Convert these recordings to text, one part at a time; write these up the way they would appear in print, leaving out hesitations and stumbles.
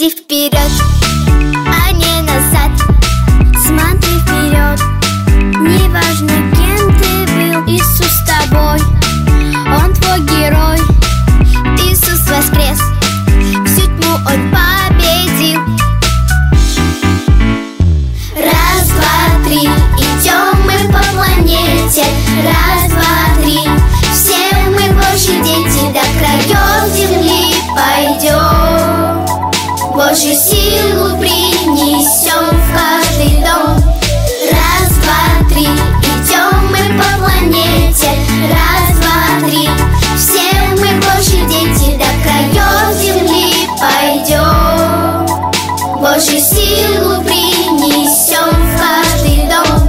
Иди вперед, а не назад. Смотри вперед, неважно, кем ты был. Иисус с тобой, Он твой герой. Иисус воскрес, всю тьму Он победил. Раз, два, три, идем мы по планете. Раз, два, три, все мы Божьи дети. До краев земли пойдем, Божью силу принесем в каждый дом. Раз, два, три, идем мы по планете. Раз, два, три, все мы Божьи дети. До краев земли пойдем, Божью силу принесем в каждый дом.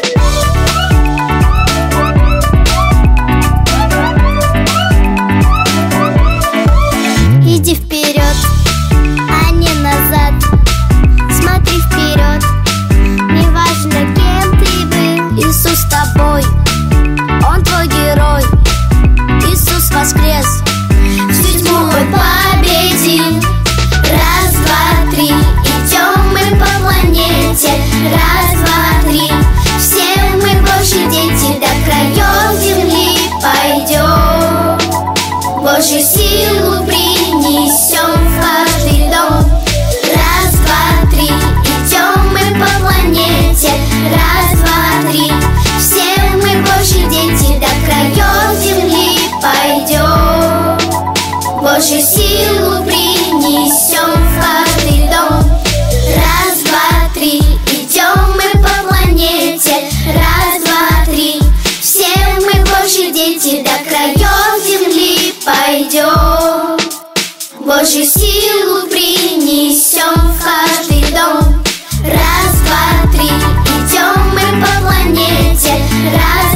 Иди вперед, а не назад. Смотри вперед, неважно, кем ты был. Иисус с тобой, Он твой герой. Иисус воскрес, всю тьму Он победил. Раз, два, три, идем мы по планете. Раз, два, три, все мы Божьи дети. До краев земли пойдем, Божью силу принесем в каждый дом. Раз, два, три, идем мы по планете. Раз, два, три, все мы Божьи дети. До краев земли пойдем, Божью силу принесем в каждый дом. Раз, два, три, идем мы по планете. Раз, два, три, все мы Божьи дети. До краев земли пойдем, Божью силу принесем в каждый дом. Раз, два, три, идем мы по планете. Раз,